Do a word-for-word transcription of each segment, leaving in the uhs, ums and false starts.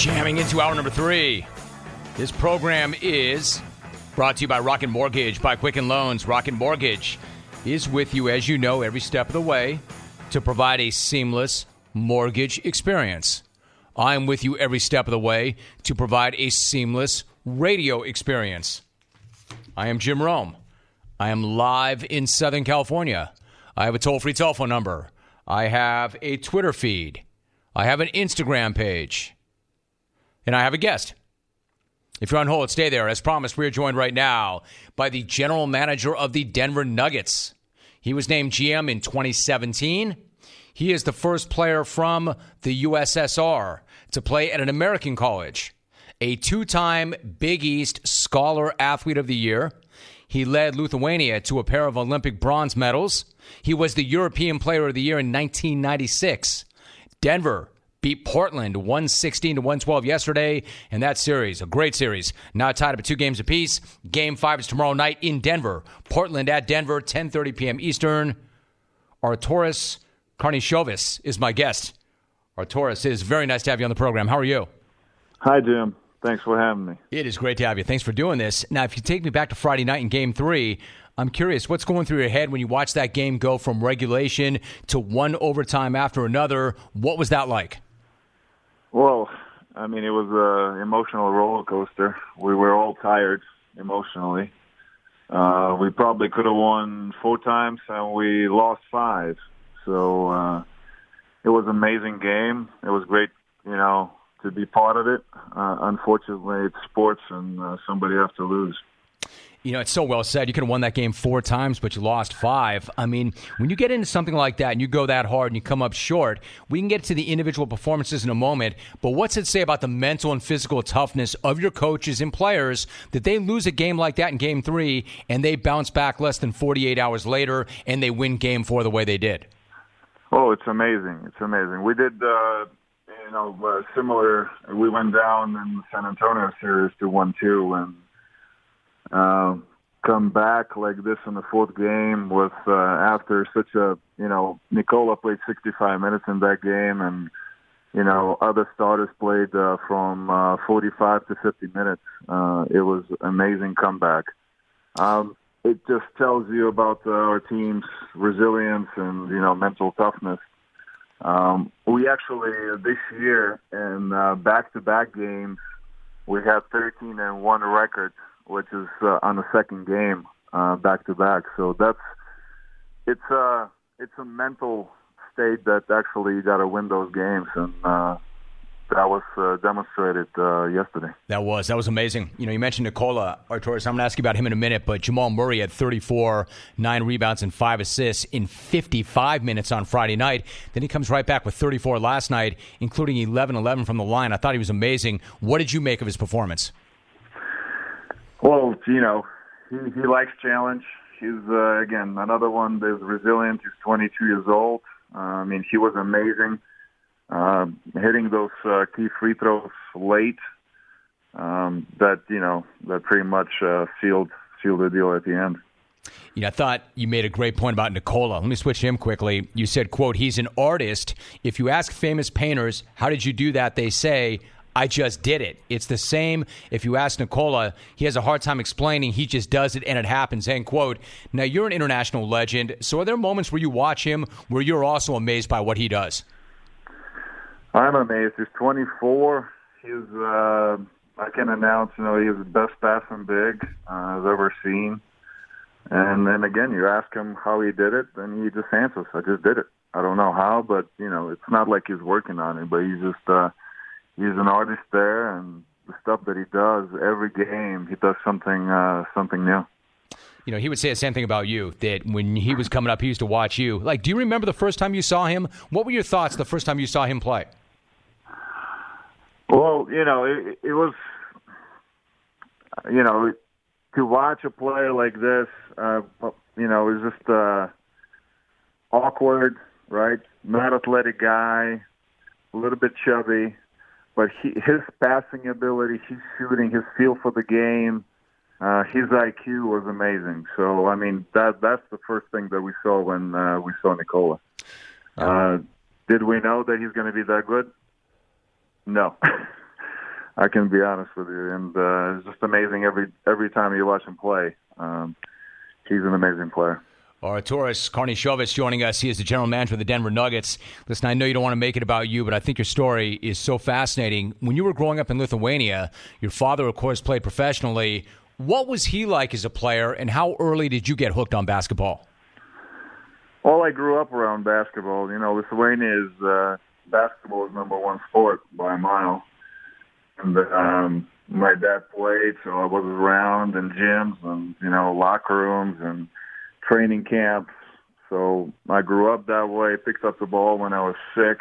Jamming into hour number three. This program is brought to you by Rocket Mortgage, by Quicken Loans. Rocket Mortgage is with you, as you know, every step of the way to provide a seamless mortgage experience. I'm with you every step of the way to provide a seamless radio experience. I am Jim Rome. I am live in Southern California. I have a toll-free telephone number. I have a Twitter feed. I have an Instagram page. And I have a guest. If you're on hold, stay there. As promised, we are joined right now by the general manager of the Denver Nuggets. He was named G M in twenty seventeen. He is the first player from the U S S R to play at an American college. A two-time Big East Scholar Athlete of the Year. He led Lithuania to a pair of Olympic bronze medals. He was the European Player of the Year in nineteen ninety-six. Denver beat Portland one sixteen to one twelve yesterday, and that series, a great series, now tied up at two games apiece. Game five is tomorrow night in Denver. Portland at Denver, ten thirty p.m. Eastern. Arturas Karnisovas is my guest. Arturas, it is very nice to have you on the program. How are you? Hi, Jim. Thanks for having me. It is great to have you. Thanks for doing this. Now, if you take me back to Friday night in Game three, I'm curious, what's going through your head when you watch that game go from regulation to one overtime after another? What was that like? Well, I mean, it was an emotional roller coaster. We were all tired emotionally. Uh, we probably could have won four times, and we lost five. So uh, it was an amazing game. It was great, you know, to be part of it. Uh, unfortunately, it's sports, and uh, somebody has to lose. You know, it's so well said. You could have won that game four times, but you lost five. I mean, when you get into something like that and you go that hard and you come up short, we can get to the individual performances in a moment, but what's it say about the mental and physical toughness of your coaches and players that they lose a game like that in Game three and they bounce back less than forty-eight hours later and they win Game four the way they did? Oh, it's amazing. It's amazing. We did, uh, you know, uh, similar. We went down in the San Antonio series to one two, and Uh, come back like this in the fourth game with uh, after such a, you know, Nikola played sixty-five minutes in that game, and, you know, other starters played uh, from uh, forty-five to fifty minutes. Uh, it was amazing comeback. Um, it just tells you about uh, our team's resilience and, you know, mental toughness. Um, we actually, uh, this year, in uh, back-to-back games, we have thirteen and one record, which is uh, on the second game uh, back-to-back. So that's it's a it's a mental state that actually you got to win those games, and uh, that was uh, demonstrated uh, yesterday. That was that was amazing. You know, you mentioned Nikola Arturas. I'm going to ask you about him in a minute, but Jamal Murray had thirty-four, nine rebounds, and five assists in fifty-five minutes on Friday night. Then he comes right back with thirty-four last night, including eleven eleven from the line. I thought he was amazing. What did you make of his performance? Well, you know, he, he likes challenge. He's, uh, again, another one that's resilient. He's twenty-two years old. Uh, I mean, he was amazing. Uh, hitting those uh, key free throws late, um, that, you know, that pretty much uh, sealed, sealed the deal at the end. You know, I thought you made a great point about Nikola. Let me switch to him quickly. You said, quote, he's an artist. If you ask famous painters, how did you do that? They say, I just did it. It's the same if you ask Nikola. He has a hard time explaining. He just does it, and it happens, end quote. Now, you're an international legend, so are there moments where you watch him where you're also amazed by what he does? I'm amazed. He's twenty-four. He's, uh, I can announce, you know, he's the best passing big uh, I've ever seen. And then, again, you ask him how he did it, and he just answers, I just did it. I don't know how, but, you know, it's not like he's working on it, but he's just uh, – he's an artist there, and the stuff that he does every game, he does something uh, something new. You know, he would say the same thing about you, that when he was coming up, he used to watch you. Like, do you remember the first time you saw him? What were your thoughts the first time you saw him play? Well, you know, it, it was, you know, to watch a player like this, uh, you know, it was just uh, awkward, right? Not athletic guy, a little bit chubby. But he, his passing ability, his shooting, his feel for the game, uh, his I Q was amazing. So, I mean, that that's the first thing that we saw when uh, we saw Nikola. Uh, did we know that he's going to be that good? No. I can be honest with you, and uh, it's just amazing every every time you watch him play. Um, he's an amazing player. Arturas Karnisovas joining us. He is the general manager of the Denver Nuggets. Listen, I know you don't want to make it about you, but I think your story is so fascinating. When you were growing up in Lithuania, your father, of course, played professionally. What was he like as a player, and how early did you get hooked on basketball? Well, I grew up around basketball. You know, Lithuania is uh, basketball is number one sport by a mile. And um, my dad played, so I was around in gyms and, you know, locker rooms and training camps. So I grew up that way, picked up the ball when I was six,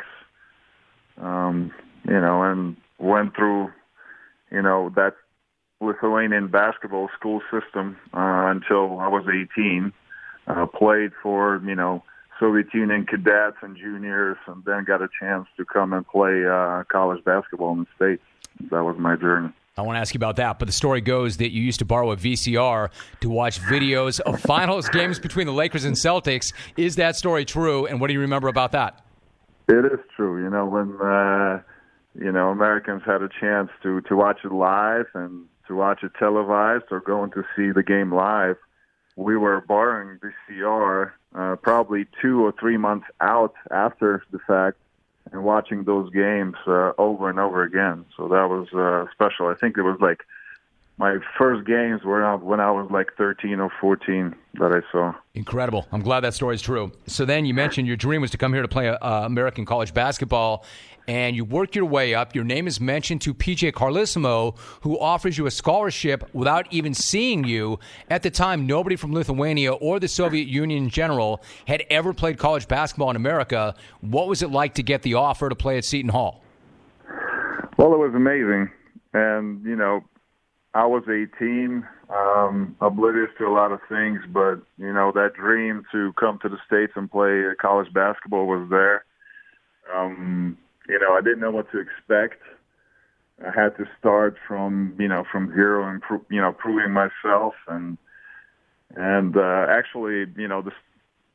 um, you know, and went through, you know, that Lithuanian basketball school system uh, until I was eighteen. Uh, played for, you know, Soviet Union cadets and juniors, and then got a chance to come and play uh, college basketball in the States. That was my journey. I want to ask you about that, but the story goes that you used to borrow a V C R to watch videos of finals games between the Lakers and Celtics. Is that story true, and what do you remember about that? It is true. You know, when, uh, you know, Americans had a chance to, to watch it live and to watch it televised or going to see the game live, we were borrowing V C R uh, probably two or three months out after the fact and watching those games uh, over and over again. So that was uh, special. I think it was like my first games were when I was like thirteen or fourteen that I saw. Incredible. I'm glad that story is true. So then you mentioned your dream was to come here to play uh, American college basketball, and you work your way up. Your name is mentioned to P J Carlesimo, who offers you a scholarship without even seeing you. At the time, nobody from Lithuania or the Soviet Union in general had ever played college basketball in America. What was it like to get the offer to play at Seton Hall? Well, it was amazing. And, you know, I was eighteen, um, oblivious to a lot of things, but, you know, that dream to come to the States and play college basketball was there. Um, you know, I didn't know what to expect. I had to start from, you know, from zero and, pro- you know, proving myself. And, and uh, actually, you know, this,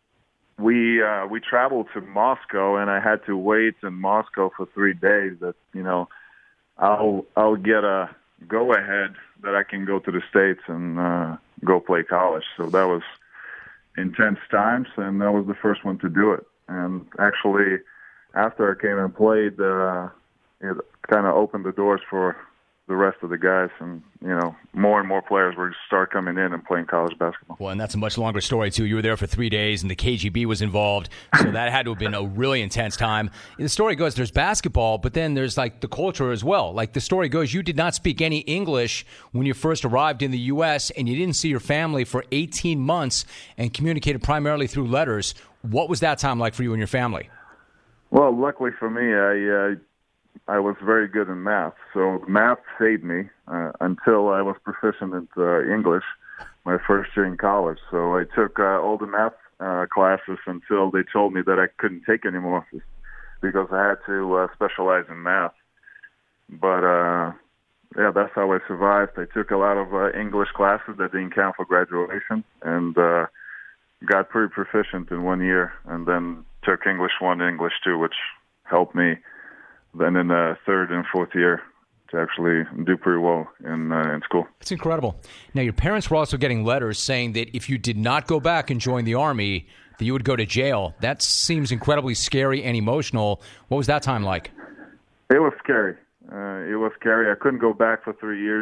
we uh, we traveled to Moscow, and I had to wait in Moscow for three days that, you know, I'll, I'll get a go-ahead that I can go to the States and uh, go play college. So that was intense times, and I was the first one to do it. And actually, after I came and played, uh, it kind of opened the doors for the rest of the guys, and, you know, more and more players were start coming in and playing college basketball. Well, and that's a much longer story, too. You were there for three days, and the K G B was involved, so that had to have been a really intense time. The story goes, there's basketball, but then there's, like, the culture as well. Like, the story goes, you did not speak any English when you first arrived in the U S, and you didn't see your family for eighteen months and communicated primarily through letters. What was that time like for you and your family? Well, luckily for me, I... Uh, I was very good in math, so math saved me uh, until I was proficient in uh, English my first year in college. So I took uh, all the math uh, classes until they told me that I couldn't take any more because I had to uh, specialize in math. But, uh, yeah, that's how I survived. I took a lot of uh, English classes that didn't count for graduation and uh, got pretty proficient in one year, and then took English one and English two, which helped me then in the third and fourth year to actually do pretty well in uh, in school. It's incredible. Now, your parents were also getting letters saying that if you did not go back and join the Army, that you would go to jail. That seems incredibly scary and emotional. What was that time like? It was scary. Uh, it was scary. I couldn't go back for three years.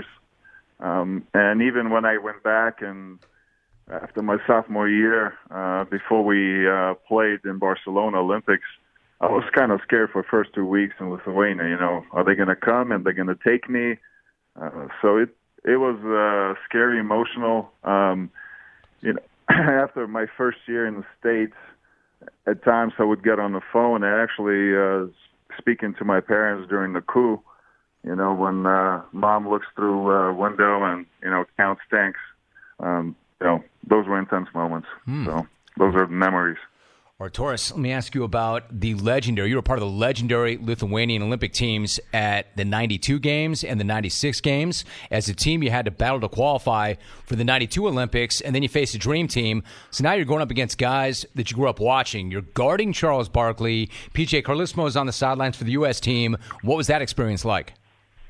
Um, and even when I went back and after my sophomore year, uh, before we uh, played in Barcelona Olympics, I was kind of scared for the first two weeks in Lithuania. You know, are they going to come and they're going to take me? Uh, so it it was uh, scary, emotional. Um, you know, after my first year in the States, at times I would get on the phone and actually uh, speaking to my parents during the coup. You know, when uh, mom looks through a window and, you know, counts tanks. Um, you know, those were intense moments. Hmm. So those are memories. Arturas, let me ask you about the legendary, you were part of the legendary Lithuanian Olympic teams at the ninety-two games and the ninety-six games. As a team, you had to battle to qualify for the ninety-two Olympics, and then you faced a dream team. So now you're going up against guys that you grew up watching. You're guarding Charles Barkley. P J Carlesimo is on the sidelines for the U S team. What was that experience like?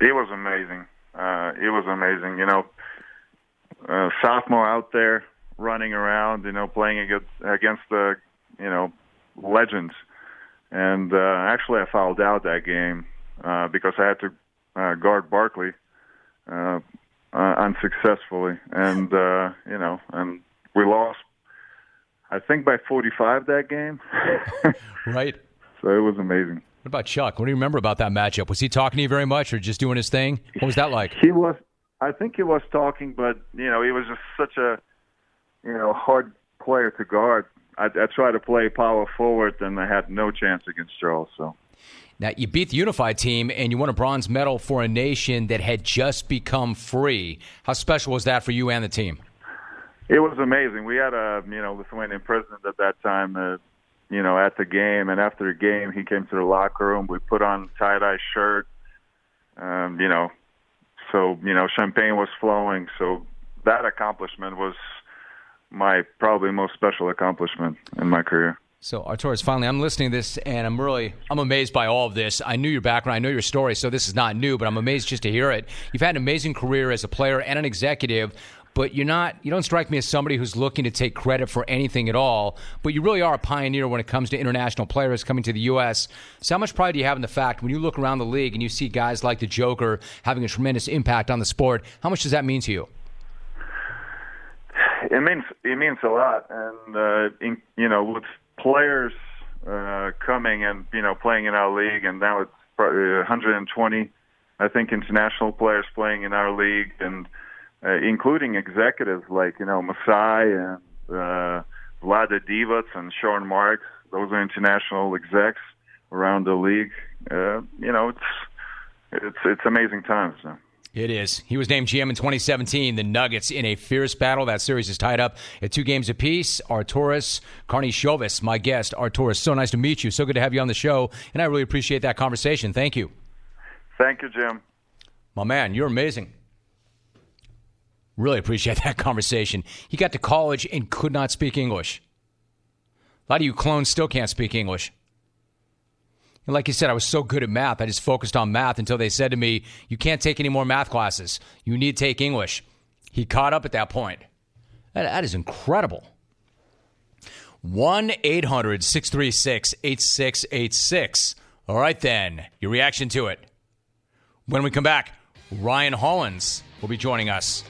It was amazing. Uh, it was amazing. You know, uh, sophomore out there running around, you know, playing against, against the, you know, legends. And uh, actually I fouled out that game uh, because I had to uh, guard Barkley uh, uh, unsuccessfully. And, uh, you know, and we lost, I think, by forty-five that game. Right. So it was amazing. What about Chuck? What do you remember about that matchup? Was he talking to you very much or just doing his thing? What was that like? He was, I think he was talking, but, you know, he was just such a, you know, hard player to guard. I, I tried to play power forward, and I had no chance against Charles. So. Now, you beat the unified team, and you won a bronze medal for a nation that had just become free. How special was that for you and the team? It was amazing. We had a, you know, Lithuanian president at that time, uh, you know, at the game, and after the game, he came to the locker room. We put on tie-dye shirt, um, you know, so, you know, champagne was flowing. So that accomplishment was my probably most special accomplishment in my career. So, Arturas, finally, I'm listening to this, and I'm really, I'm amazed by all of this. I knew your background, I know your story, so this is not new, but I'm amazed just to hear it. You've had an amazing career as a player and an executive, but you're not, you don't strike me as somebody who's looking to take credit for anything at all, but you really are a pioneer when it comes to international players coming to the U S. So how much pride do you have in the fact when you look around the league and you see guys like the Joker having a tremendous impact on the sport, how much does that mean to you? It means it means a lot, and uh, in, you know, with players uh, coming and you know playing in our league, and now it's probably one hundred twenty, I think, international players playing in our league, and uh, including executives like you know Masai and uh, Vlada Divac and Sean Marks. Those are international execs around the league. Uh, you know, it's it's it's amazing times. So. It is. He was named G M in twenty seventeen. The Nuggets in a fierce battle. That series is tied up at two games apiece. Arturas Karnisovas, my guest. Arturas, so nice to meet you. So good to have you on the show, and I really appreciate that conversation. Thank you. Thank you, Jim. My man, you're amazing. Really appreciate that conversation. He got to college and could not speak English. A lot of you clones still can't speak English. And like you said, I was so good at math, I just focused on math until they said to me, you can't take any more math classes. You need to take English. He caught up at that point. That, that is incredible. one eight hundred six three six eight six eight six. All right, then, your reaction to it. When we come back, Ryan Hollins will be joining us.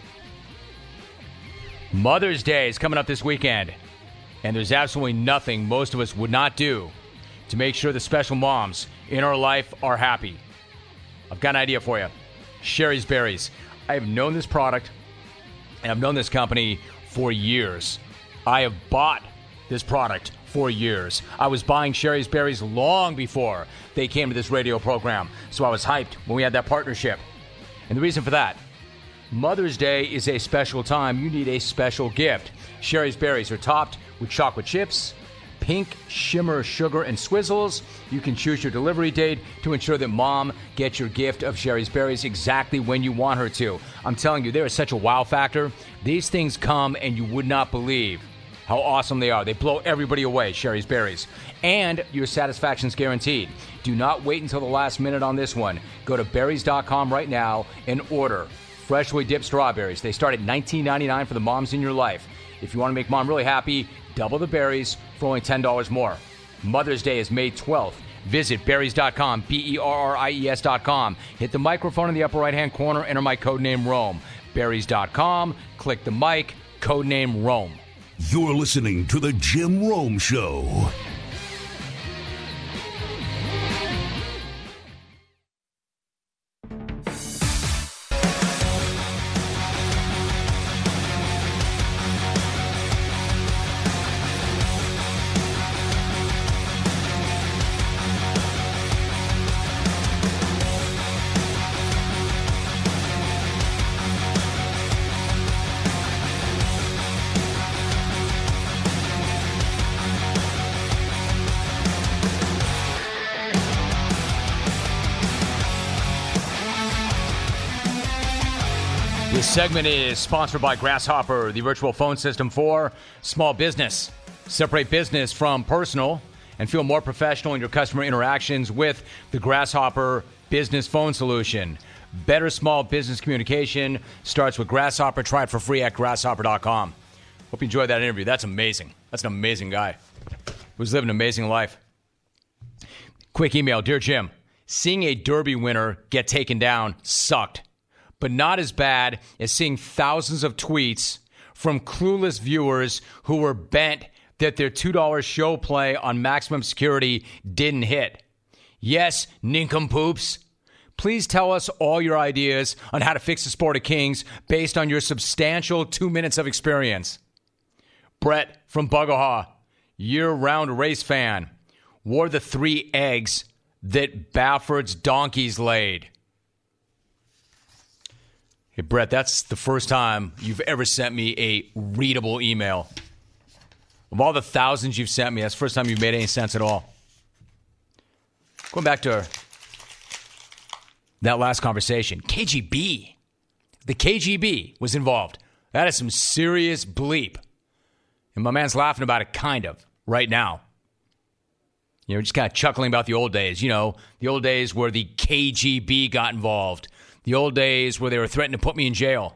Mother's Day is coming up this weekend, and there's absolutely nothing most of us would not do to make sure the special moms in our life are happy. I've got an idea for you. Sherry's Berries. I have known this product, and I've known this company for years. I have bought this product for years. I was buying Sherry's Berries long before they came to this radio program, so I was hyped when we had that partnership. And the reason for that, Mother's Day is a special time. You need a special gift. Sherry's Berries are topped with chocolate chips, pink shimmer sugar and swizzles. You can choose your delivery date to ensure that mom gets your gift of Sherry's Berries exactly when you want her to. I'm telling you, there is such a wow factor. These things come and you would not believe how awesome they are. They blow everybody away, Sherry's Berries. And your satisfaction's guaranteed. Do not wait until the last minute on this one. Go to berries dot com right now and order freshly dipped strawberries. They start at nineteen ninety-nine for the moms in your life. If you want to make mom really happy, double the berries for only ten dollars more. Mother's Day is May twelfth. Visit berries dot com, B E R R I E S dot com. Hit the microphone in the upper right-hand corner, enter my code name Rome. berries dot com, click the mic, code name Rome. You're listening to The Jim Rome Show. This segment is sponsored by Grasshopper, the virtual phone system for small business. Separate business from personal and feel more professional in your customer interactions with the Grasshopper business phone solution. Better small business communication starts with Grasshopper. Try it for free at grasshopper dot com. Hope you enjoyed that interview. That's amazing. That's an amazing guy who's living an amazing life. Quick email. Dear Jim, seeing a Derby winner get taken down sucked, but not as bad as seeing thousands of tweets from clueless viewers who were bent that their two dollars show play on maximum security didn't hit. Yes, nincompoops. Please tell us all your ideas on how to fix the sport of kings based on your substantial two minutes of experience. Brett from Bugahaw, year-round race fan, wore the three eggs that Bafford's donkeys laid. Hey, Brett, that's the first time you've ever sent me a readable email. Of all the thousands you've sent me, that's the first time you've made any sense at all. Going back to that last conversation, K G B. The K G B was involved. That is some serious bleep. And my man's laughing about it kind of right now. You know, just kind of chuckling about the old days. You know, the old days where the K G B got involved. The old days where they were threatening to put me in jail.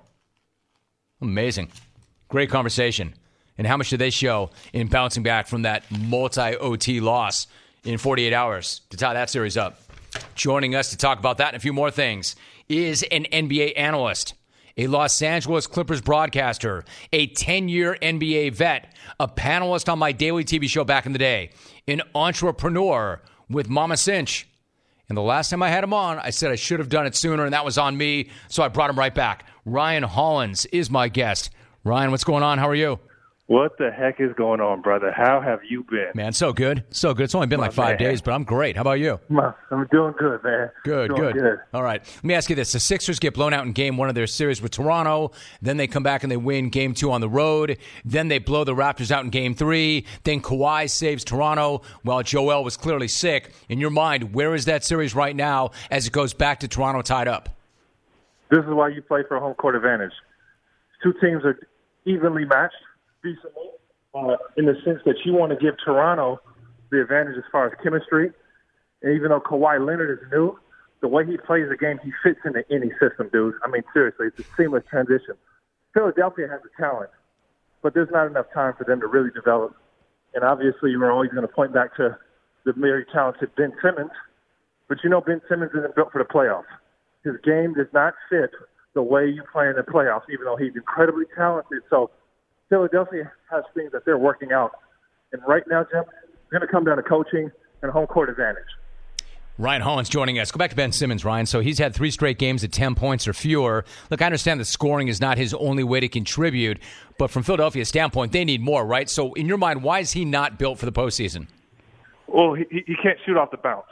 Amazing. Great conversation. And how much did they show in bouncing back from that multi-O T loss in forty-eight hours to tie that series up? Joining us to talk about that and a few more things is an N B A analyst, a Los Angeles Clippers broadcaster, a ten-year N B A vet, a panelist on my daily T V show back in the day, an entrepreneur with Mama Cinch. And the last time I had him on, I said I should have done it sooner, and that was on me, so I brought him right back. Ryan Hollins is my guest. Ryan, what's going on? How are you? What the heck is going on, brother? How have you been? Man, so good. So good. It's only been My like five man. days, but I'm great. How about you? My, I'm doing good, man. Good, doing good. good. All right. Let me ask you this. The Sixers get blown out in game one of their series with Toronto. Then they come back and they win game two on the road. Then they blow the Raptors out in game three. Then Kawhi saves Toronto while Joel was clearly sick. In your mind, where is that series right now as it goes back to Toronto tied up? This is why you play for home court advantage. Two teams are evenly matched, decently. Uh, in the sense that you want to give Toronto the advantage as far as chemistry. And even though Kawhi Leonard is new, the way he plays the game, he fits into any system, dude. I mean, seriously, it's a seamless transition. Philadelphia has the talent, but there's not enough time for them to really develop. And obviously, you're always going to point back to the very talented Ben Simmons. But you know Ben Simmons isn't built for the playoffs. His game does not fit the way you play in the playoffs, even though he's incredibly talented. So Philadelphia has things that they're working out. And right now, Jim, it's going to come down to coaching and home court advantage. Ryan Hollins joining us. Go back to Ben Simmons, Ryan. So he's had three straight games at ten points or fewer. Look, I understand that scoring is not his only way to contribute, but from Philadelphia's standpoint, they need more, right? So in your mind, why is he not built for the postseason? Well, he, he can't shoot off the bounce.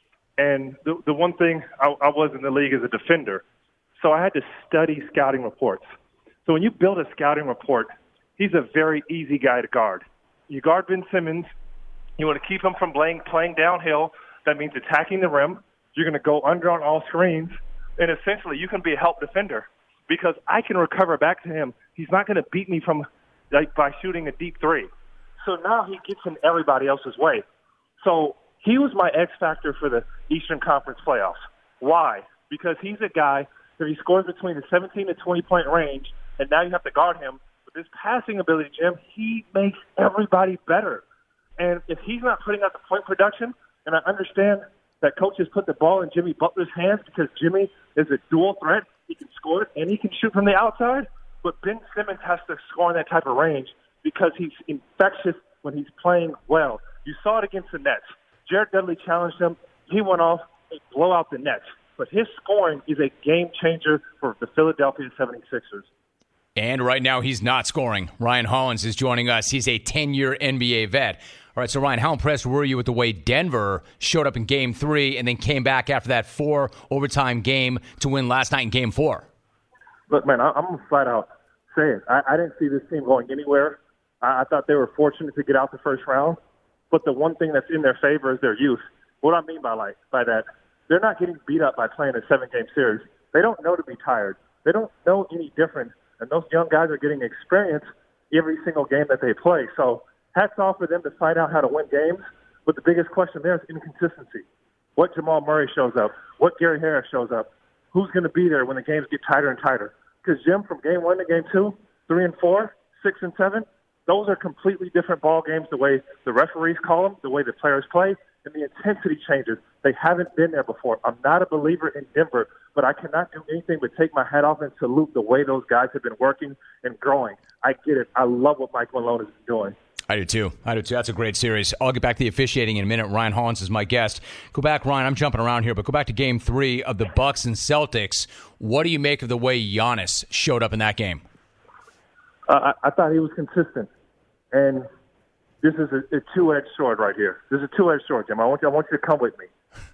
And the, the one thing, I, I was in the league as a defender, so I had to study scouting reports. So when you build a scouting report, he's a very easy guy to guard. You guard Ben Simmons. You want to keep him from playing, playing downhill. That means attacking the rim. You're going to go under on all screens. And essentially, you can be a help defender because I can recover back to him. He's not going to beat me from like by shooting a deep three. So now he gets in everybody else's way. So he was my X factor for the Eastern Conference playoffs. Why? Because he's a guy that he scores between the seventeen to twenty point range, and now you have to guard him. This passing ability, Jim, he makes everybody better. And if he's not putting out the point production, and I understand that coaches put the ball in Jimmy Butler's hands because Jimmy is a dual threat. He can score it and he can shoot from the outside. But Ben Simmons has to score in that type of range because he's infectious when he's playing well. You saw it against the Nets. Jared Dudley challenged him. He went off and blow out the Nets. But his scoring is a game changer for the Philadelphia seventy-sixers. And right now, he's not scoring. Ryan Hollins is joining us. He's a ten-year N B A vet. All right, so Ryan, how impressed were you with the way Denver showed up in Game three and then came back after that four-overtime game to win last night in Game four? Look, man, I'm going to flat out say it. I, I didn't see this team going anywhere. I, I thought they were fortunate to get out the first round. But the one thing that's in their favor is their youth. What do I mean by, like, by that? They're not getting beat up by playing a seven-game series. They don't know to be tired. They don't know any different. And those young guys are getting experience every single game that they play. So hats off for them to find out how to win games. But the biggest question there is inconsistency. What Jamal Murray shows up, what Gary Harris shows up. who's going to be there when the games get tighter and tighter. Because, Jim, from game one to game two, three and four, six and seven, those are completely different ball games, the way the referees call them, the way the players play, and the intensity changes. They haven't been there before. I'm not a believer in Denver, but I cannot do anything but take my hat off and salute the way those guys have been working and growing. I get it. I love what Mike Malone is doing. I do too. I do too. That's a great series. I'll get back to the officiating in a minute. Ryan Hollins is my guest. Go back, Ryan. I'm jumping around here, but go back to game three of the Bucks and Celtics. What do you make of the way Giannis showed up in that game? Uh, I, I thought he was consistent. And this is a, a two-edged sword right here. This is a two-edged sword, Jim. I want you, I want you to come with me.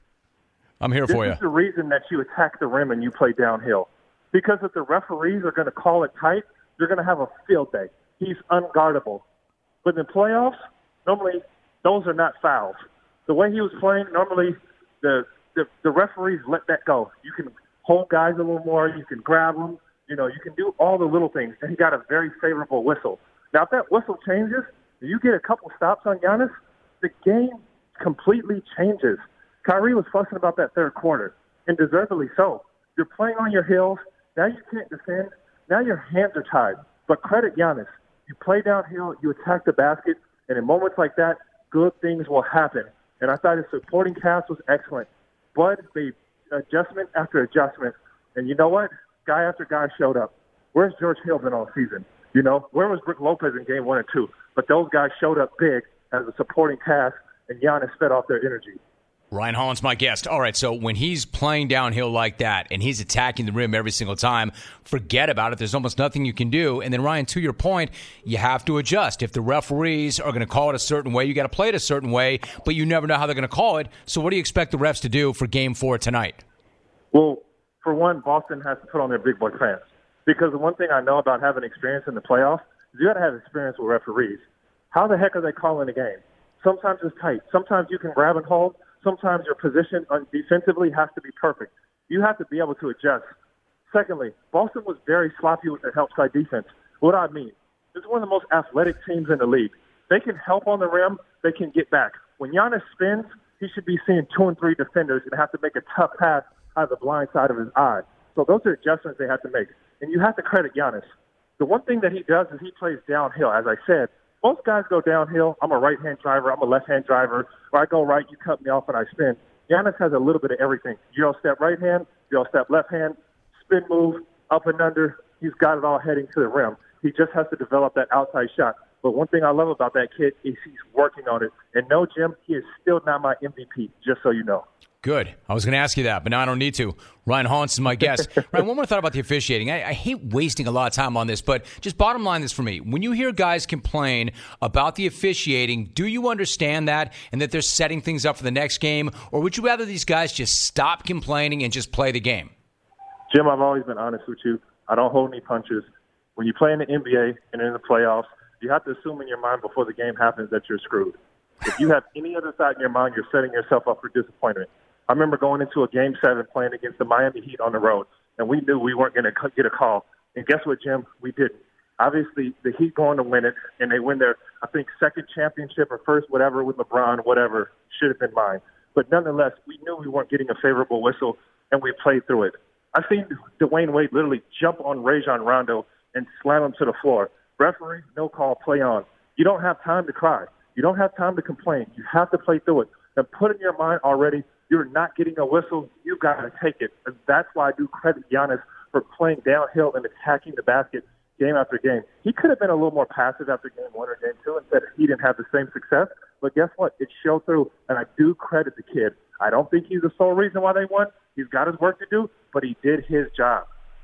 I'm here this for you. This is the reason that you attack the rim and you play downhill. Because if the referees are going to call it tight, you're going to have a field day. He's unguardable. But in the playoffs, normally those are not fouls. The way he was playing, normally the, the the referees let that go. You can hold guys a little more. You can grab them. You know, you can do all the little things. And he got a very favorable whistle. Now, if that whistle changes, you get a couple stops on Giannis, the game completely changes. Kyrie was fussing about that third quarter, and deservedly so. You're playing on your heels. Now you can't defend. Now your hands are tied. But credit Giannis. You play downhill, you attack the basket, and in moments like that, good things will happen. And I thought his supporting cast was excellent. Bud made adjustment after adjustment. And you know what? Guy after guy showed up. Where's George Hill been all season? You know, where was Brook Lopez in game one and two? But those guys showed up big as a supporting cast, and Giannis fed off their energy. Ryan Hollins, my guest. All right, so when he's playing downhill like that and he's attacking the rim every single time, forget about it. There's almost nothing you can do. And then, Ryan, to your point, you have to adjust. If the referees are going to call it a certain way, you got to play it a certain way, but you never know how they're going to call it. So what do you expect the refs to do for game four tonight? Well, for one, Boston has to put on their big boy pants. Because the one thing I know about having experience in the playoffs is you got to have experience with referees. How the heck are they calling the game? Sometimes it's tight. Sometimes you can grab and hold. Sometimes your position defensively has to be perfect. You have to be able to adjust. Secondly, Boston was very sloppy with their help side defense. What do I mean? This is one of the most athletic teams in the league. They can help on the rim. They can get back. When Giannis spins, he should be seeing two and three defenders and have to make a tough pass out of the blind side of his eye. So those are adjustments they have to make. And you have to credit Giannis. The one thing that he does is he plays downhill. As I said, most guys go downhill. I'm a right-hand driver. I'm a left-hand driver. Or I go right, you cut me off, and I spin. Giannis has a little bit of everything. Euro step right hand, Euro step left hand, spin move, up and under. He's got it all heading to the rim. He just has to develop that outside shot. But one thing I love about that kid is he's working on it. And no, Jim, he is still not my M V P, just so you know. Good. I was going to ask you that, but now I don't need to. Ryan Hollins is my guest. Ryan, one more thought about the officiating. I, I hate wasting a lot of time on this, but just bottom line this for me. When you hear guys complain about the officiating, do you understand that and that they're setting things up for the next game? Or would you rather these guys just stop complaining and just play the game? Jim, I've always been honest with you. I don't hold any punches. When you play in the N B A and in the playoffs, you have to assume in your mind before the game happens that you're screwed. If you have any other thought in your mind, you're setting yourself up for disappointment. I remember going into a game seven playing against the Miami Heat on the road, and we knew we weren't going to get a call. And guess what, Jim? We didn't. Obviously, the Heat going to win it, and they win their, I think, second championship or first whatever with LeBron, whatever, should have been mine. But nonetheless, we knew we weren't getting a favorable whistle, and we played through it. I've seen Dwayne Wade literally jump on Rajon Rondo and slam him to the floor. Referee, no call, play on. You don't have time to cry. You don't have time to complain. You have to play through it. And put in your mind already, you're not getting a whistle. You've got to take it. And that's why I do credit Giannis for playing downhill and attacking the basket game after game. He could have been a little more passive after game one or game two and said he didn't have the same success. But guess what? It showed through, and I do credit the kid. I don't think he's the sole reason why they won. He's got his work to do, but he did his job.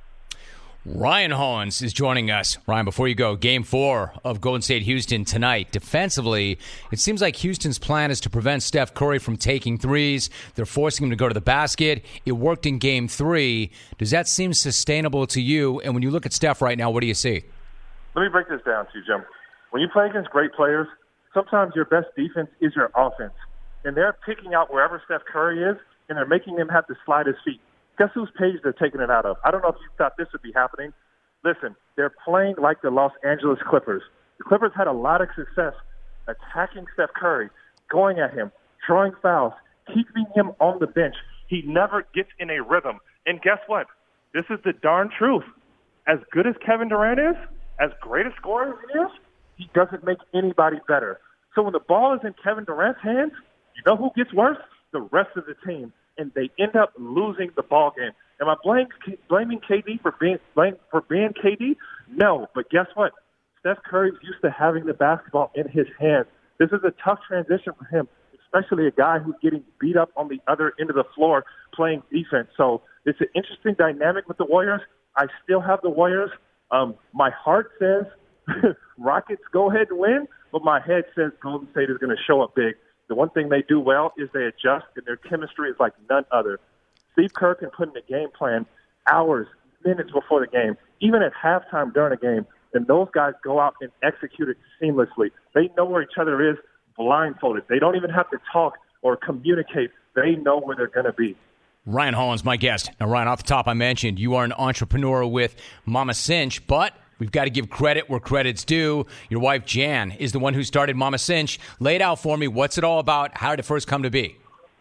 Ryan Hollins is joining us. Ryan, before you go, game four of Golden State Houston tonight. Defensively, it seems like Houston's plan is to prevent Steph Curry from taking threes. They're forcing him to go to the basket. It worked in game three. Does that seem sustainable to you? And when you look at Steph right now, what do you see? Let me break this down to you, Jim. When you play against great players, sometimes your best defense is your offense. And they're picking out wherever Steph Curry is, and they're making him have to slide his feet. Guess whose page they're taking it out of? I don't know if you thought this would be happening. Listen, they're playing like the Los Angeles Clippers. The Clippers had a lot of success attacking Steph Curry, going at him, drawing fouls, keeping him on the bench. He never gets in a rhythm. And guess what? This is the darn truth. As good as Kevin Durant is, as great a scorer as he is, he doesn't make anybody better. So when the ball is in Kevin Durant's hands, you know who gets worse? The rest of the team. And they end up losing the ball game. Am I blaming, blaming K D for being, blame, for being K D? No, but guess what? Steph Curry's used to having the basketball in his hands. This is a tough transition for him, especially a guy who's getting beat up on the other end of the floor playing defense. So it's an interesting dynamic with the Warriors. I still have the Warriors. Um, my heart says Rockets go ahead and win, but my head says Golden State is going to show up big. The one thing they do well is they adjust, and their chemistry is like none other. Steve Kerr can put in a game plan hours, minutes before the game, even at halftime during a game, and those guys go out and execute it seamlessly. They know where each other is blindfolded. They don't even have to talk or communicate. They know where they're going to be. Ryan Hollins, my guest. Now, Ryan, off the top, I mentioned you are an entrepreneur with Mama Cinch, but we've got to give credit where credit's due. Your wife, Jan, is the one who started Mama Cinch. Lay it out for me. What's it all about? How did it first come to be?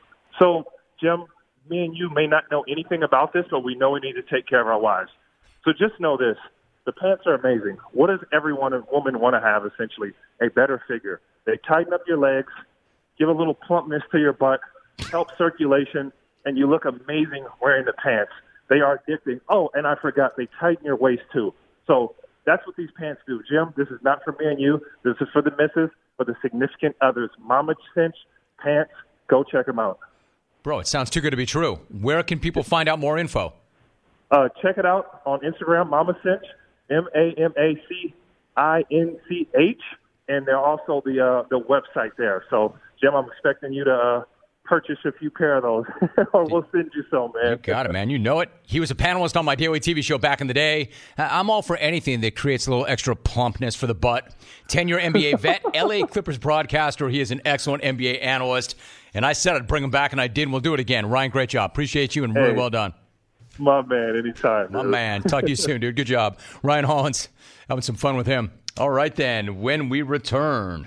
So, Jim, me and you may not know anything about this, but we know we need to take care of our wives. So just know this. The pants are amazing. What does every one woman want to have, essentially? A better figure. They tighten up your legs, give a little plumpness to your butt, help circulation, and you look amazing wearing the pants. They are addicting. Oh, and I forgot, they tighten your waist, too. So that's what these pants do. Jim, this is not for me and you. This is for the missus, for the significant others. Mama Cinch pants, go check them out. Bro, it sounds too good to be true. Where can people find out more info? Uh, check it out on Instagram, Mama Cinch, M A M A C I N C H, and they're also the uh, the website there. So, Jim, I'm expecting you to uh, purchase a few pair of those, or we'll send you some, man. You got it, man. You know it. He was a panelist on my daily T V show back in the day. I'm all for anything that creates a little extra plumpness for the butt. ten-year N B A vet, L A Clippers broadcaster. He is an excellent N B A analyst. And I said I'd bring him back, and I did, and we'll do it again. Ryan, great job. Appreciate you, and really hey, well done. My man, anytime. My dude. man. Talk to you soon, dude. Good job. Ryan Hollins, having some fun with him. All right, then, when we return,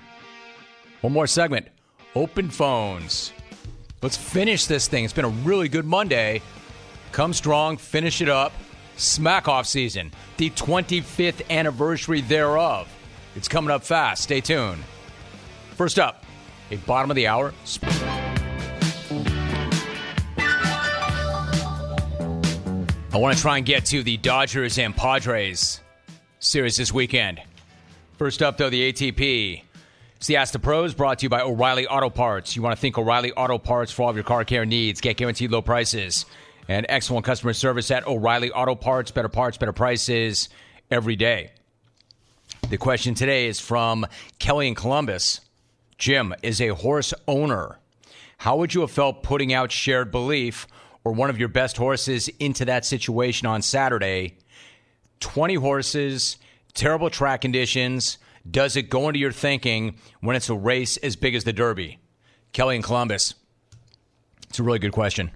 one more segment, open phones. Let's finish this thing. It's been a really good Monday. Come strong, finish it up. Smack off season, the twenty-fifth anniversary thereof. It's coming up fast. Stay tuned. First up, a bottom of the hour. I want to try and get to the Dodgers and Padres series this weekend. First up, though, the A T P. It's the Ask the Pros, brought to you by O'Reilly Auto Parts. You want to think O'Reilly Auto Parts for all of your car care needs. Get guaranteed low prices and excellent customer service at O'Reilly Auto Parts. Better parts, better prices every day. The question today is from Kelly in Columbus. Jim, is a horse owner, how would you have felt putting out Shared Belief or one of your best horses into that situation on Saturday? twenty horses, terrible track conditions. Does it go into your thinking when it's a race as big as the Derby? Kelly in Columbus. It's a really good question.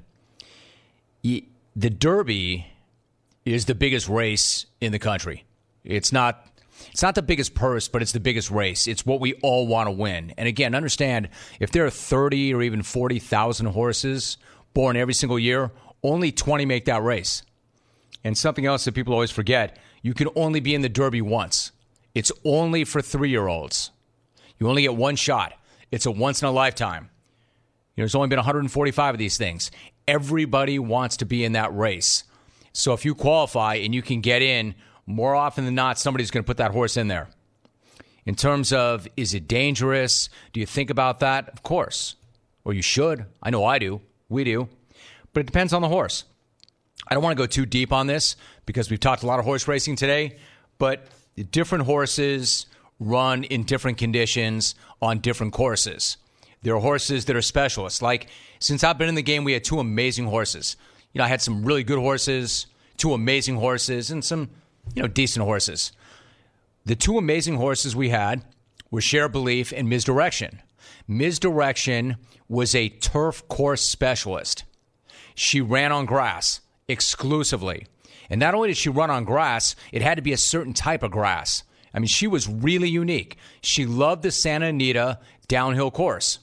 The Derby is the biggest race in the country. It's not it's not the biggest purse, but it's the biggest race. It's what we all want to win. And again, understand, if there are thirty or even forty thousand horses born every single year, only twenty make that race. And something else that people always forget, you can only be in the Derby once. It's only for three-year-olds. You only get one shot. It's a once-in-a-lifetime. You know, there's only been one hundred forty-five of these things. Everybody wants to be in that race. So if you qualify and you can get in, more often than not, somebody's going to put that horse in there. In terms of, is it dangerous? Do you think about that? Of course. Or you should. I know I do. We do. But it depends on the horse. I don't want to go too deep on this because we've talked a lot of horse racing today, but different horses run in different conditions on different courses. There are horses that are specialists. Like, since I've been in the game, we had two amazing horses. You know, I had some really good horses, two amazing horses, and some, you know, decent horses. The two amazing horses we had were Shared Belief and Misdirection. Misdirection was a turf course specialist. She ran on grass exclusively. And not only did she run on grass, it had to be a certain type of grass. I mean, she was really unique. She loved the Santa Anita downhill course.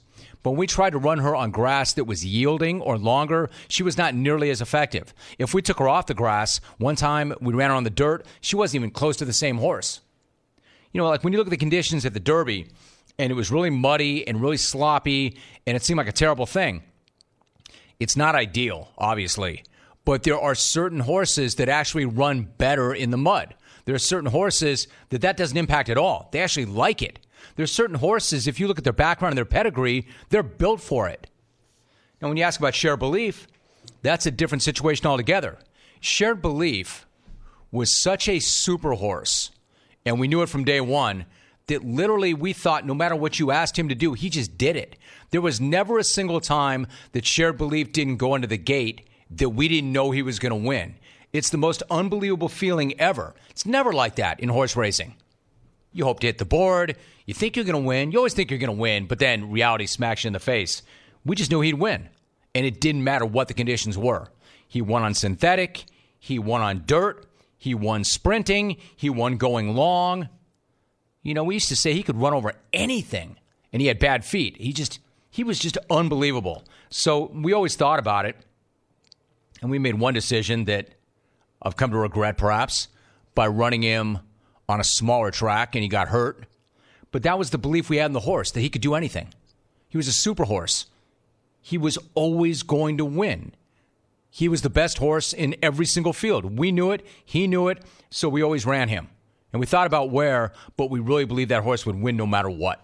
But when we tried to run her on grass that was yielding or longer, she was not nearly as effective. If we took her off the grass, one time we ran her on the dirt, she wasn't even close to the same horse. You know, like when you look at the conditions at the Derby, and it was really muddy and really sloppy, and it seemed like a terrible thing, it's not ideal, obviously. But there are certain horses that actually run better in the mud. There are certain horses that that doesn't impact at all. They actually like it. There's certain horses, if you look at their background and their pedigree, they're built for it. Now, when you ask about Shared Belief, that's a different situation altogether. Shared Belief was such a super horse, and we knew it from day one, that literally we thought no matter what you asked him to do, he just did it. There was never a single time that Shared Belief didn't go into the gate that we didn't know he was going to win. It's the most unbelievable feeling ever. It's never like that in horse racing. You hope to hit the board. You think you're going to win. You always think you're going to win, but then reality smacks you in the face. We just knew he'd win, and it didn't matter what the conditions were. He won on synthetic. He won on dirt. He won sprinting. He won going long. You know, we used to say he could run over anything, and he had bad feet. He just, he was just unbelievable. So we always thought about it, and we made one decision that I've come to regret, perhaps, by running him on a smaller track, and he got hurt. But that was the belief we had in the horse, that he could do anything. He was a super horse. He was always going to win. He was the best horse in every single field. We knew it. He knew it. So we always ran him. And we thought about where, but we really believed that horse would win no matter what.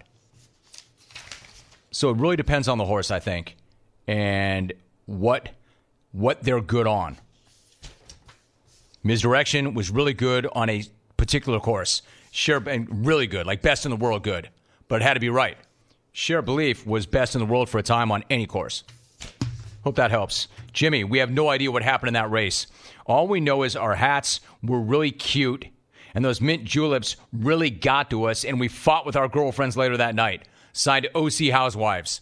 So it really depends on the horse, I think, and what what they're good on. Misdirection was really good on a particular course. Sure, and really good, like best in the world good. But it had to be right. Shared Belief was best in the world for a time on any course. Hope that helps. Jimmy, we have no idea what happened in that race. All we know is our hats were really cute, and those mint juleps really got to us, and we fought with our girlfriends later that night. Signed O C Housewives.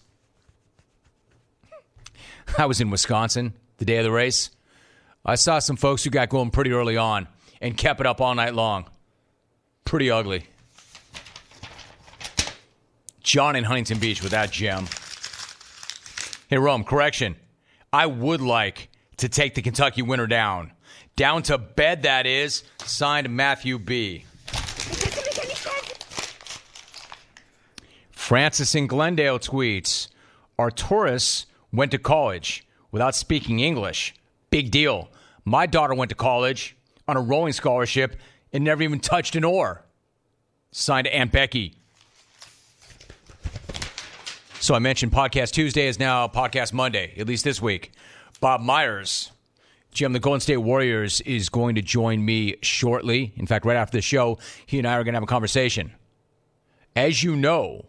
I was in Wisconsin the day of the race. I saw some folks who got going pretty early on and kept it up all night long. Pretty ugly. John in Huntington Beach with that gem. Hey, Rome, correction. I would like to take the Kentucky winner down. Down to bed, that is. Signed, Matthew B. Francis in Glendale tweets, Arturus went to college without speaking English. Big deal. My daughter went to college on a rowing scholarship and never even touched an oar. Signed, Aunt Becky. So I mentioned Podcast Tuesday is now Podcast Monday, at least this week. Bob Myers, Jim, the Golden State Warriors, is going to join me shortly. In fact, right after the show, he and I are going to have a conversation. As you know,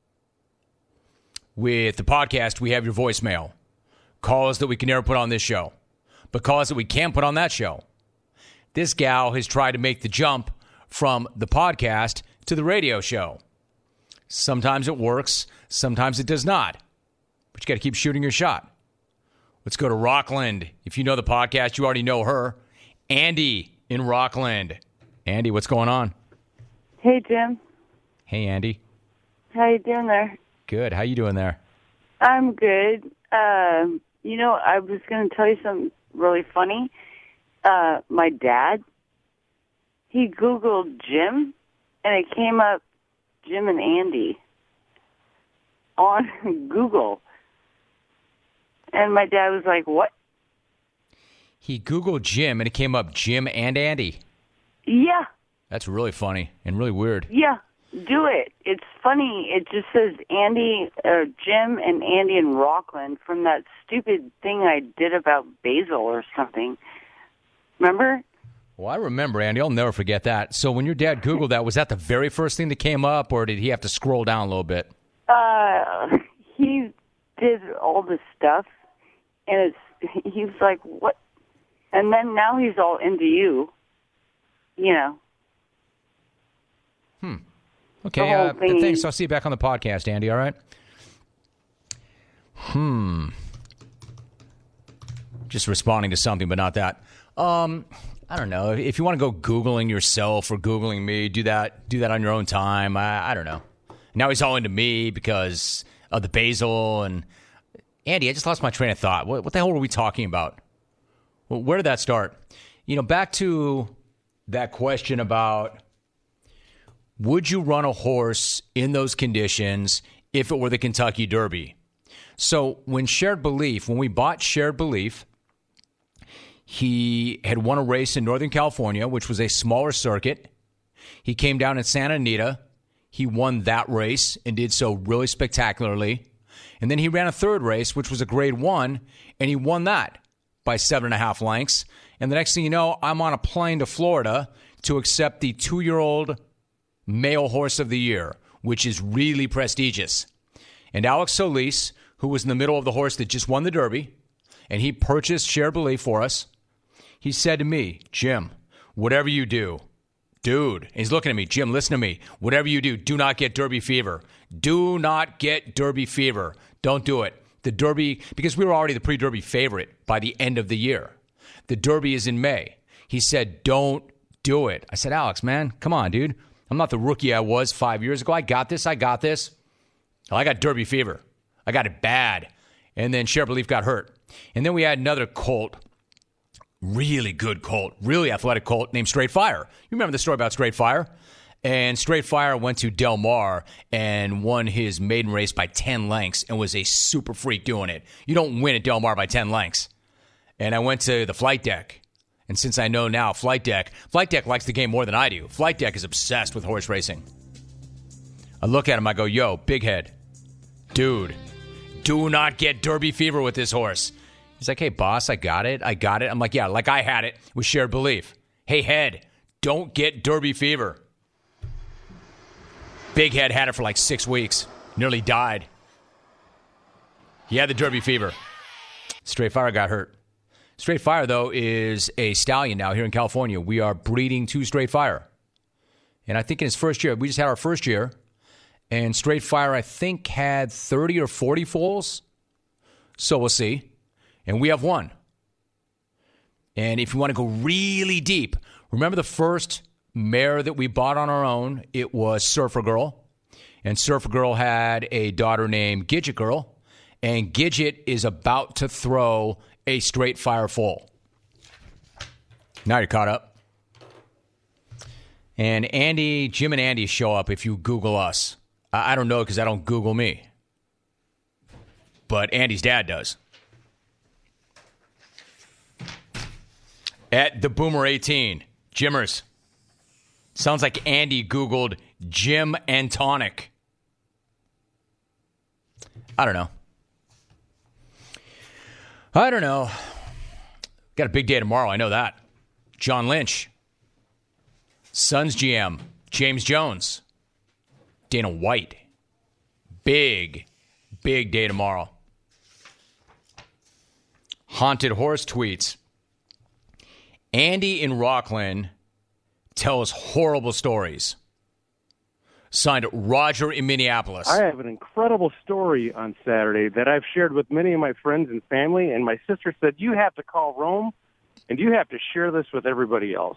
with the podcast, we have your voicemail. Calls that we can never put on this show, but calls that we can put on that show. This gal has tried to make the jump from the podcast to the radio show. Sometimes it works, sometimes it does not. But you got to keep shooting your shot. Let's go to Rockland. If you know the podcast, you already know her. Andy in Rockland. Andy, what's going on? Hey, Jim. Hey, Andy. How you doing there? Good. How you doing there? I'm good. Uh, you know, I was going to tell you something really funny. Uh, my dad, he Googled Jim, and it came up Jim and Andy on Google. And my dad was like, what? He Googled Jim, and it came up Jim and Andy. Yeah. That's really funny and really weird. Yeah, do it. It's funny. It just says Andy, or Jim and Andy in Rockland from that stupid thing I did about basil or something. Remember? Well, I remember, Andy. I'll never forget that. So when your dad Googled that, was that the very first thing that came up, or did he have to scroll down a little bit? Uh, he did all this stuff, and it's he was like, what? And then now he's all into you, you know. Hmm. Okay, uh, thanks. I'll see you back on the podcast, Andy, all right? Hmm. Just responding to something, but not that. Um, I don't know. If you want to go Googling yourself or Googling me, do that Do that on your own time. I, I don't know. Now he's all into me because of the basil. And Andy, I just lost my train of thought. What, what the hell were we talking about? Well, where did that start? You know, back to that question about would you run a horse in those conditions if it were the Kentucky Derby? So when Shared Belief, when we bought Shared Belief, he had won a race in Northern California, which was a smaller circuit. He came down in Santa Anita. He won that race and did so really spectacularly. And then he ran a third race, which was a grade one, and he won that by seven and a half lengths. And the next thing you know, I'm on a plane to Florida to accept the two-year-old male horse of the year, which is really prestigious. And Alex Solis, who was in the middle of the horse that just won the Derby, and he purchased Shared Belief for us, he said to me, Jim, whatever you do, dude, and he's looking at me, Jim, listen to me. Whatever you do, do not get Derby fever. Do not get Derby fever. Don't do it. The Derby, because we were already the pre-Derby favorite by the end of the year. The Derby is in May. He said, don't do it. I said, Alex, man, come on, dude. I'm not the rookie I was five years ago. I got this. I got this. Oh, I got Derby fever. I got it bad. And then Shared Belief got hurt. And then we had another colt, really good colt, really athletic colt named Straight Fire. You remember the story about Straight Fire? And Straight Fire went to Del Mar and won his maiden race by ten lengths and was a super freak doing it. You don't win at Del Mar by ten lengths. And I went to the flight deck. And since I know now Flight Deck, Flight Deck likes the game more than I do. Flight Deck is obsessed with horse racing. I look at him, I go, yo, big head, dude, do not get Derby fever with this horse. He's like, hey, boss, I got it. I got it. I'm like, yeah, like I had it with Shared Belief. Hey, head, don't get Derby fever. Big Head had it for like six weeks. Nearly died. He had the Derby fever. Straight Fire got hurt. Straight Fire, though, is a stallion now here in California. We are breeding to Straight Fire. And I think in his first year, we just had our first year, and Straight Fire, I think, had thirty or forty foals. So we'll see. And we have one. And if you want to go really deep, remember the first mare that we bought on our own? It was Surfer Girl. And Surfer Girl had a daughter named Gidget Girl. And Gidget is about to throw a Straight Fire foal. Now you're caught up. And Andy, Jim and Andy show up if you Google us. I, I don't know because I don't Google me. But Andy's dad does. At the Boomer eighteen, Jimmers. Sounds like Andy Googled Jim and Tonic. I don't know. I don't know. Got a big day tomorrow, I know that. John Lynch. Suns G M, James Jones. Dana White. Big, big day tomorrow. Haunted Horse tweets. Andy in Rockland tells horrible stories. Signed Roger in Minneapolis. I have an incredible story on Saturday that I've shared with many of my friends and family, and my sister said, you have to call Rome, and you have to share this with everybody else.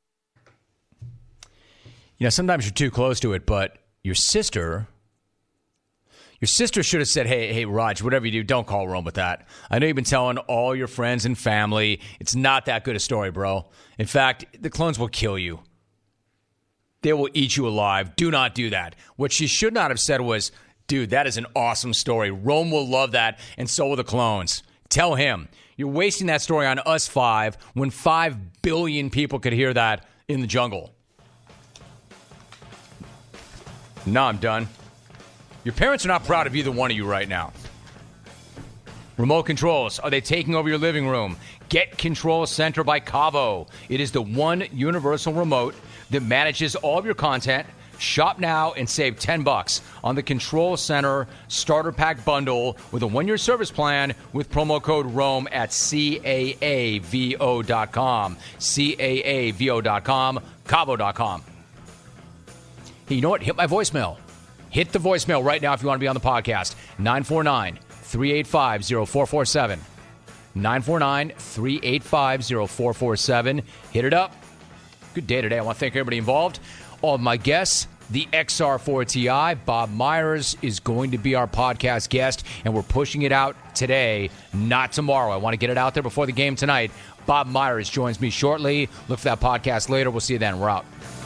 You know, sometimes you're too close to it, but your sister... Your sister should have said, hey, hey, Raj, whatever you do, don't call Rome with that. I know you've been telling all your friends and family. It's not that good a story, bro. In fact, the clones will kill you. They will eat you alive. Do not do that. What she should not have said was, dude, that is an awesome story. Rome will love that, and so will the clones. Tell him. You're wasting that story on us five when five billion people could hear that in the jungle. No, I'm done. Your parents are not proud of either one of you right now. Remote controls. Are they taking over your living room? Get Control Center by Cavo. It is the one universal remote that manages all of your content. Shop now and save ten bucks on the Control Center Starter Pack Bundle with a one-year service plan with promo code ROME at C A A V O dot com. C A A V O dot com. Cavo dot com. Hey, you know what? Hit my voicemail. Hit the voicemail right now if you want to be on the podcast. nine four nine, three eight five, zero four four seven. nine four nine, three eight five, zero four four seven. Hit it up. Good day today. I want to thank everybody involved. All of my guests, the X R four T I. Bob Myers is going to be our podcast guest, and we're pushing it out today, not tomorrow. I want to get it out there before the game tonight. Bob Myers joins me shortly. Look for that podcast later. We'll see you then. We're out.